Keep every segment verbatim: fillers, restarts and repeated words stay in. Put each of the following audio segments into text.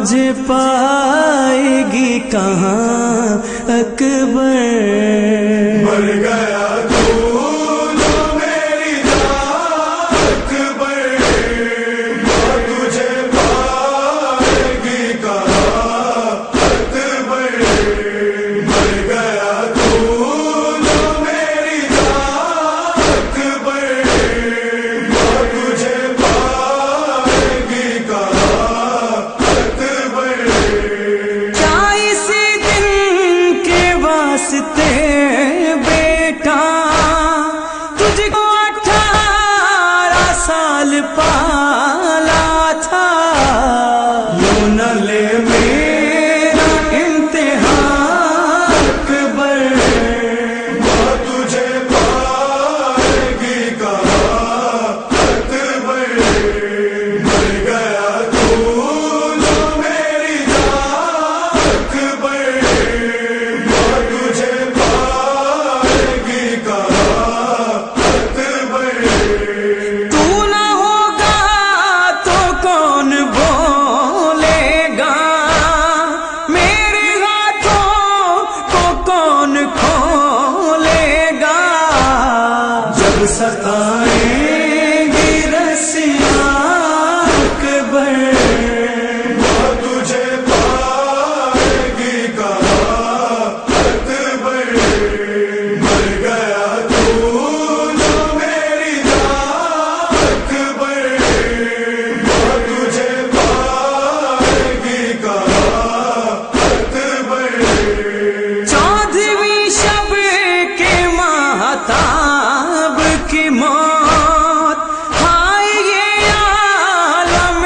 تجھے پائے گی کہاں اکبر، مر گیا تو جو میری جان اکبر، ماں تجھے پائے گی کہاں اکبر، مر گیا تو جو میری جان اکبر، ماں تجھے پائے گی کہاں اکبر۔ کیا اسی دن کے واسطے بیٹا تجھ کو اٹھارہ سال پالا تھا، یوں نہ لے میرا امتحان اکبر، ماں تجھے پائے گی کہاں اکبر، مر گیا تو جو میری جان اکبر، ماں تجھے پائے گی کہاں اکبر۔ تو نہ ہوگا تو کون بولے گا، میرے ہاتھوں کو کون کھولے گا، جب ستائیں گی رسیاں اکبر، ماں تجھے پائے گی کہاں اکبر، مر گیا تو جو میری جان اکبر، ماں تجھے پائے گی کہاں اکبر۔ چودھویں شب کے ماہتاب کی موت، ہائے یہ عالم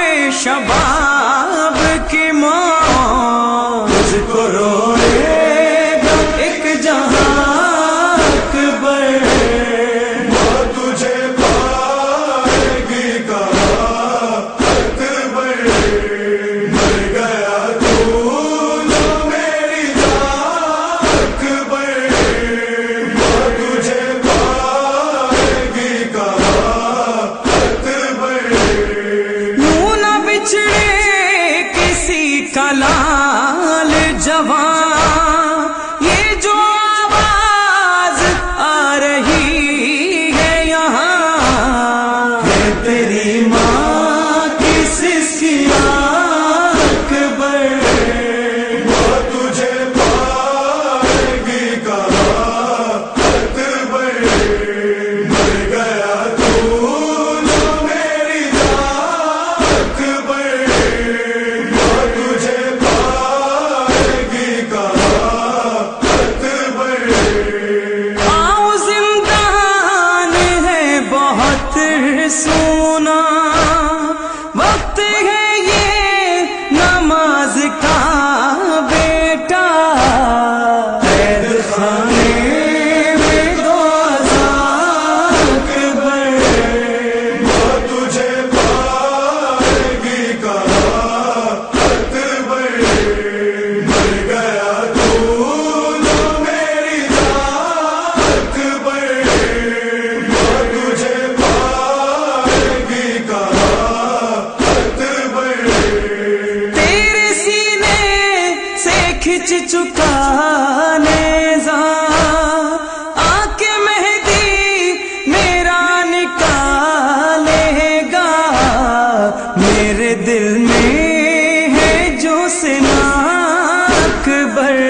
شباب کی موت، تجھ کو روئے گا ایک جہاں اکبر، ماں تجھے پائے گی کہاں اکبر، مر گیا تو جو میری جان اکبر، ماں تجھے پائے گی کہاں اکبر۔ یوں نہ بچھڑے کسی کا لال جوان، یہ جو آواز آ رہی ہے یہاں، ہے تیری ماں کی سسکیاں اکبر، ماں تجھے پائے گی کہاں اکبر، مر گیا تو جو میری جان اکبر، ماں تجھے پائے گی کہاں اکبر۔ آؤ زندان ہے بہت سونا، وقت ہے یہ نماز کا بیٹا، قید خانے میں دو اذان اکبر، ماں تجھے پائے گی کہاں اکبر، مر گیا تو جو میری جان اکبر، ماں تجھے پائے گی کہاں اکبر۔ تیرے سینے سے کھچ چکا نیزا، آ کے مہدی میرا نکالے گا، میرے دل میں ہے جو سنا اکبر،